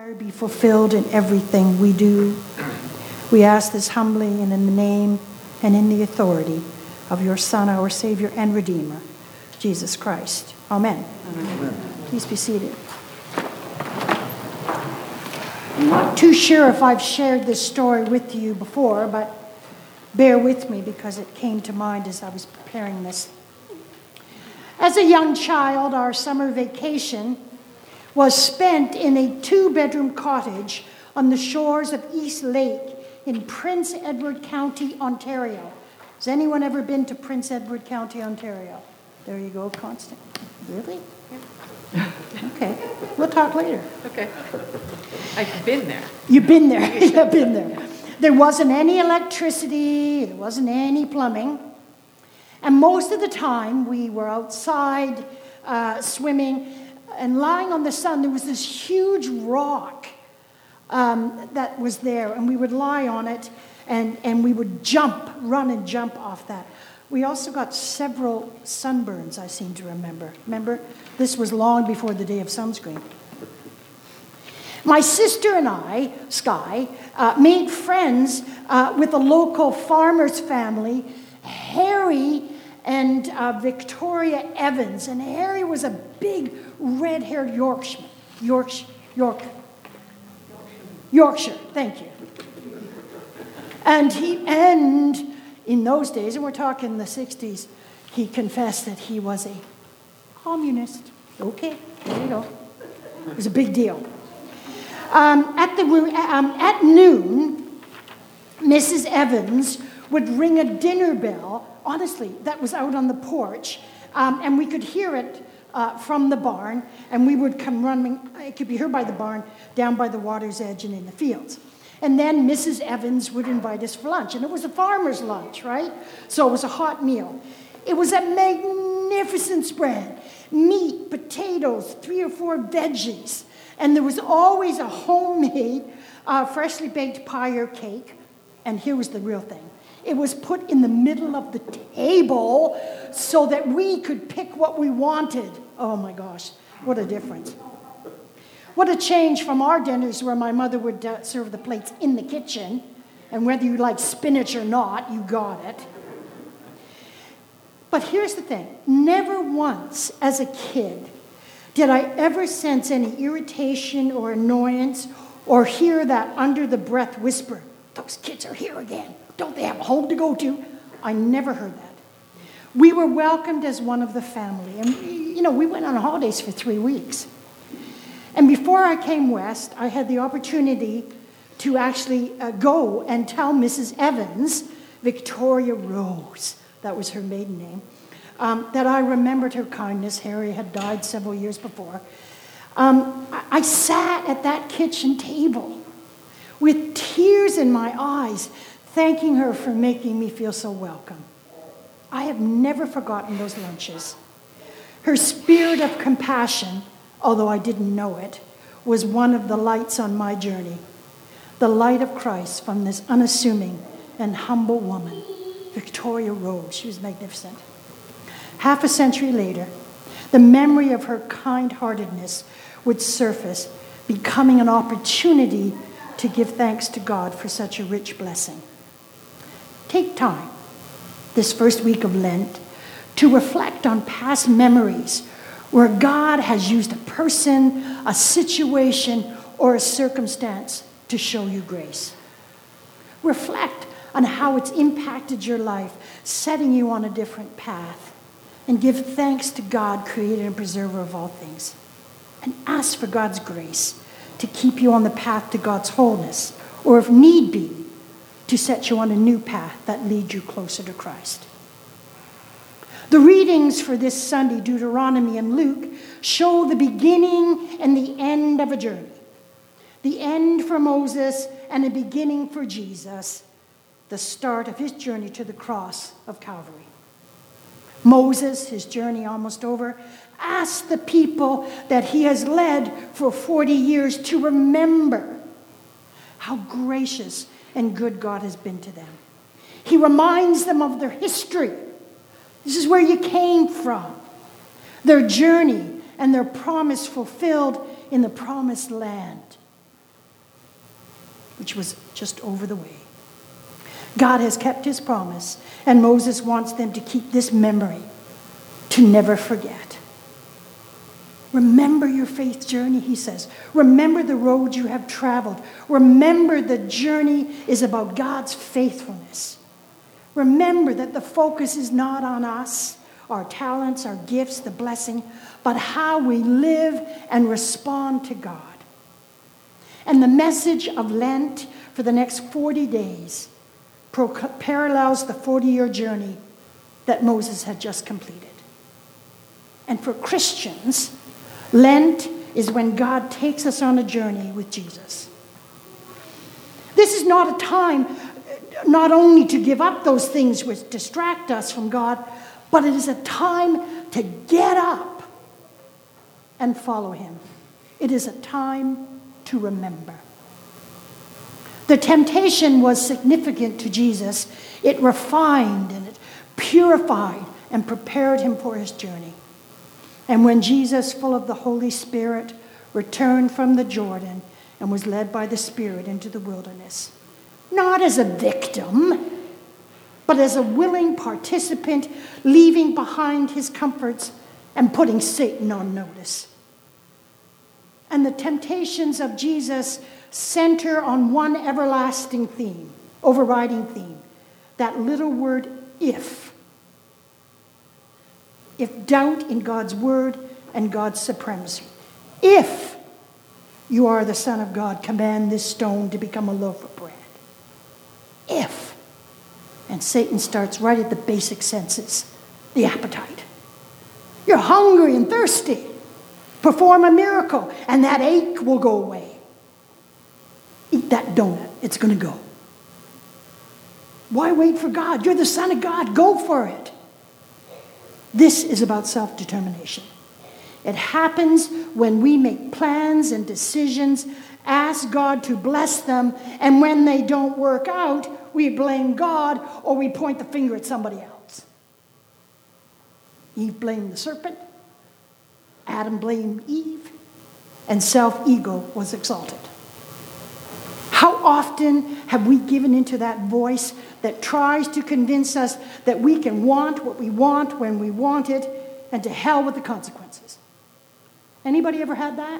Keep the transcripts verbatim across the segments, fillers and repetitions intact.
Be fulfilled in everything we do. We ask this humbly and in the name and in the authority of your Son, our Savior and Redeemer, Jesus Christ. Amen. Amen. Please be seated. I'm not too sure if I've shared this story with you before, but bear with me because it came to mind as I was preparing this. As a young child, our summer vacation was spent in a two-bedroom cottage on the shores of East Lake in Prince Edward County, Ontario. Has anyone ever been to Prince Edward County, Ontario? There you go, Constant. Really? Yeah. Okay. We'll talk later. Okay. I've been there. You've been there. You've been there. There wasn't any electricity. There wasn't any plumbing. And most of the time, we were outside uh, swimming. And lying on the sun, there was this huge rock um, that was there. And we would lie on it, and, and we would jump, run and jump off that. We also got several sunburns, I seem to remember. Remember? This was long before the day of sunscreen. My sister and I, Sky, uh, made friends uh, with a local farmer's family, Harry and uh, Victoria Evans. And Harry was a big red-haired Yorkshireman. Yorkshire, York, Yorkshire, thank you. And he, and in those days, and we're talking the sixties, he confessed that he was a communist. Okay, there you go. It was a big deal. Um, at the um, at noon, Missus Evans would ring a dinner bell. Honestly, that was out on the porch, um, and we could hear it uh, from the barn, and we would come running. It could be heard by the barn, down by the water's edge and in the fields. And then Missus Evans would invite us for lunch, and it was a farmer's lunch, right? So it was a hot meal. It was a magnificent spread. Meat, potatoes, three or four veggies, and there was always a homemade, uh, freshly baked pie or cake, and here was the real thing. It was put in the middle of the table so that we could pick what we wanted. Oh my gosh, what a difference. What a change from our dinners where my mother would uh, serve the plates in the kitchen, and whether you like spinach or not, you got it. But here's the thing. Never once as a kid did I ever sense any irritation or annoyance or hear that under-the-breath whisper, "Those kids are here again. Don't they have a home to go to?" I never heard that. We were welcomed as one of the family. And, you know, we went on holidays for three weeks. And before I came west, I had the opportunity to actually uh, go and tell Missus Evans, Victoria Rose, that was her maiden name, um, that I remembered her kindness. Harry had died several years before. Um, I, I sat at that kitchen table with tears in my eyes, thanking her for making me feel so welcome. I have never forgotten those lunches. Her spirit of compassion, although I didn't know it, was one of the lights on my journey. The light of Christ from this unassuming and humble woman, Victoria Rose. She was magnificent. Half a century later, the memory of her kind-heartedness would surface, becoming an opportunity to give thanks to God for such a rich blessing. Take time this first week of Lent to reflect on past memories where God has used a person, a situation, or a circumstance to show you grace. Reflect on how it's impacted your life, setting you on a different path, and give thanks to God, creator and preserver of all things. And ask for God's grace to keep you on the path to God's wholeness, or if need be, to set you on a new path that leads you closer to Christ. The readings for this Sunday, Deuteronomy and Luke, show the beginning and the end of a journey. The end for Moses and a beginning for Jesus, the start of his journey to the cross of Calvary. Moses, his journey almost over, asked the people that he has led for forty years to remember how gracious and good God has been to them. He reminds them of their history. This is where you came from. Their journey and their promise fulfilled in the promised land. which was just over the way. God has kept his promise, and Moses wants them to keep this memory, to never forget. Remember your faith journey, he says. Remember the road you have traveled. Remember the journey is about God's faithfulness. Remember that the focus is not on us, our talents, our gifts, the blessing, but how we live and respond to God. And the message of Lent for the next forty days pro- parallels the forty-year journey that Moses had just completed. And for Christians, Lent is when God takes us on a journey with Jesus. This is not a time not only to give up those things which distract us from God, but it is a time to get up and follow him. It is a time to remember. The temptation was significant to Jesus. It refined and it purified and prepared him for his journey. And when Jesus, full of the Holy Spirit, returned from the Jordan and was led by the Spirit into the wilderness, not as a victim, but as a willing participant, leaving behind his comforts and putting Satan on notice. And the temptations of Jesus center on one everlasting theme, overriding theme, that little word, if. If doubt in God's word and God's supremacy. If you are the Son of God, command this stone to become a loaf of bread. If. And Satan starts right at the basic senses, the appetite. You're hungry and thirsty. Perform a miracle, and that ache will go away. Eat that donut. It's going to go. Why wait for God? You're the Son of God. Go for it. This is about self-determination. It happens when we make plans and decisions, ask God to bless them, and when they don't work out, we blame God or we point the finger at somebody else. Eve blamed the serpent. Adam blamed Eve, and self-ego was exalted. How often have we given into that voice that tries to convince us that we can want what we want when we want it, and to hell with the consequences? Anybody ever had that?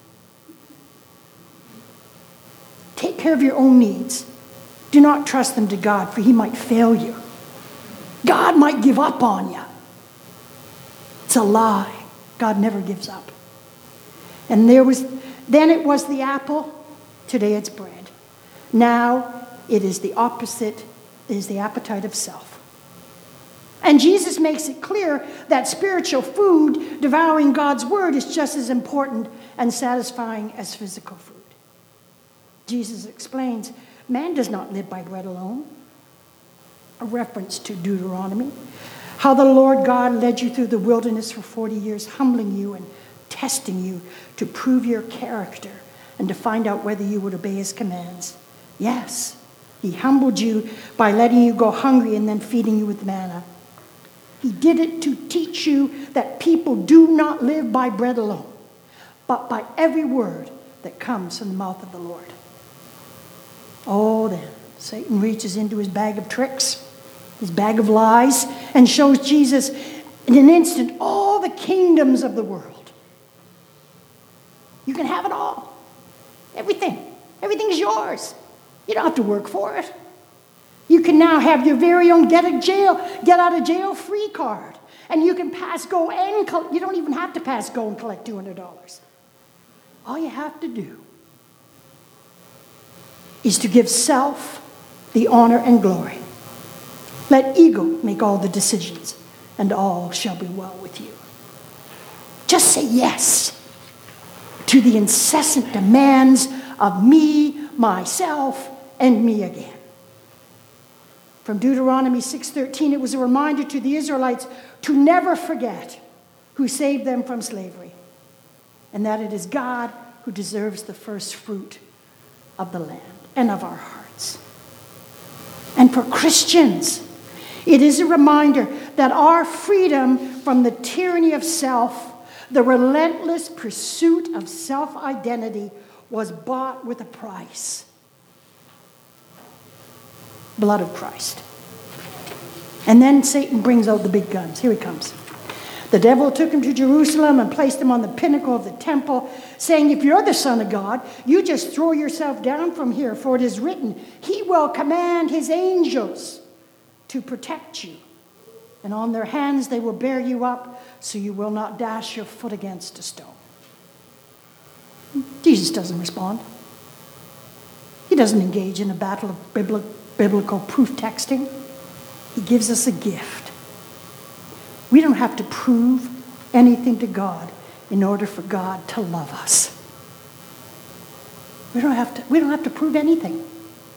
Take care of your own needs. Do not trust them to God, for he might fail you. God might give up on you. It's a lie. God never gives up. And there was, then it was the apple. Today it's bread. Now it is the opposite. It is the appetite of self. And Jesus makes it clear that spiritual food, devouring God's word, is just as important and satisfying as physical food. Jesus explains, man does not live by bread alone. A reference to Deuteronomy. How the Lord God led you through the wilderness for forty years, humbling you and testing you to prove your character and to find out whether you would obey his commands. Yes, he humbled you by letting you go hungry and then feeding you with manna. He did it to teach you that people do not live by bread alone, but by every word that comes from the mouth of the Lord. Oh, then Satan reaches into his bag of tricks, his bag of lies, and shows Jesus in an instant all the kingdoms of the world. You can have it all. Everything. Everything's yours. You don't have to work for it. You can now have your very own get a jail, get out of jail free card. And you can pass go and collect. You don't even have to pass go and collect two hundred dollars. All you have to do is to give self the honor and glory. Let ego make all the decisions, and all shall be well with you. Just say yes to the incessant demands of me, myself, and me again. From Deuteronomy six thirteen, it was a reminder to the Israelites to never forget who saved them from slavery, and that it is God who deserves the first fruit of the land and of our hearts. And for Christians, it is a reminder that our freedom from the tyranny of self, the relentless pursuit of self-identity, was bought with a price. Blood of Christ. And then Satan brings out the big guns. Here he comes. The devil took him to Jerusalem and placed him on the pinnacle of the temple, saying, if you're the Son of God, you just throw yourself down from here, for it is written, he will command his angels to protect you. And on their hands they will bear you up, so you will not dash your foot against a stone. Jesus doesn't respond. He doesn't engage in a battle of bibli- biblical proof texting. He gives us a gift. We don't have to prove anything to God in order for God to love us. We don't have to, we don't have to prove anything.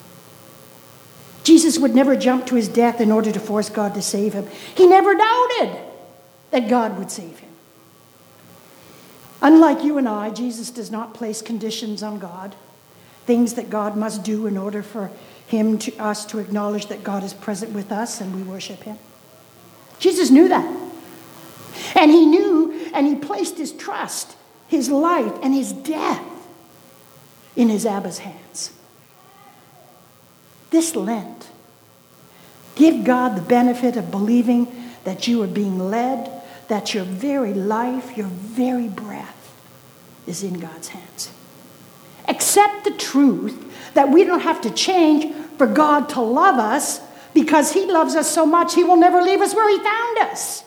Jesus would never jump to his death in order to force God to save him. He never doubted that God would save him. Unlike you and I, Jesus does not place conditions on God, things that God must do in order for him to us to acknowledge that God is present with us and we worship him. Jesus knew that. And he knew, and he placed his trust, his life, and his death in his Abba's hands. This Lent, give God the benefit of believing that you are being led, that your very life, your very breath is in God's hands. Accept the truth that we don't have to change for God to love us, because he loves us so much he will never leave us where he found us.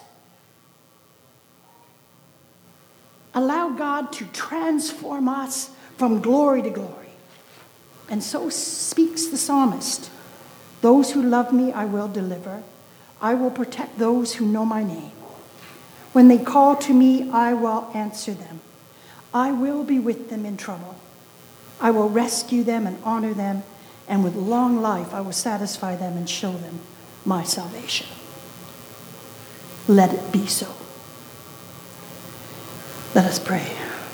Allow God to transform us from glory to glory. And so speaks the psalmist. Those who love me I will deliver. I will protect those who know my name. When they call to me, I will answer them. I will be with them in trouble. I will rescue them and honor them, and with long life I will satisfy them and show them my salvation. Let it be so. Let us pray.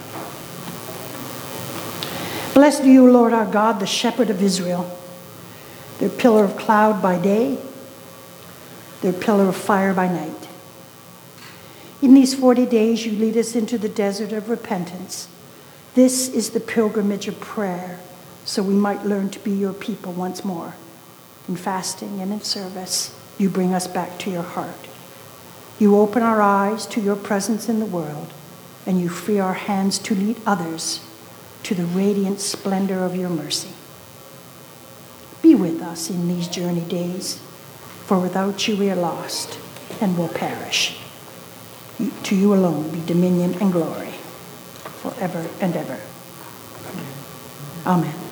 Blessed are you, Lord our God, the shepherd of Israel, their pillar of cloud by day, their pillar of fire by night. In these forty days you lead us into the desert of repentance. This is the pilgrimage of prayer, so we might learn to be your people once more. In fasting and in service, you bring us back to your heart. You open our eyes to your presence in the world, and you free our hands to lead others to the radiant splendor of your mercy. Be with us in these journey days, for without you we are lost and will perish. To you alone be dominion and glory forever and ever. Amen.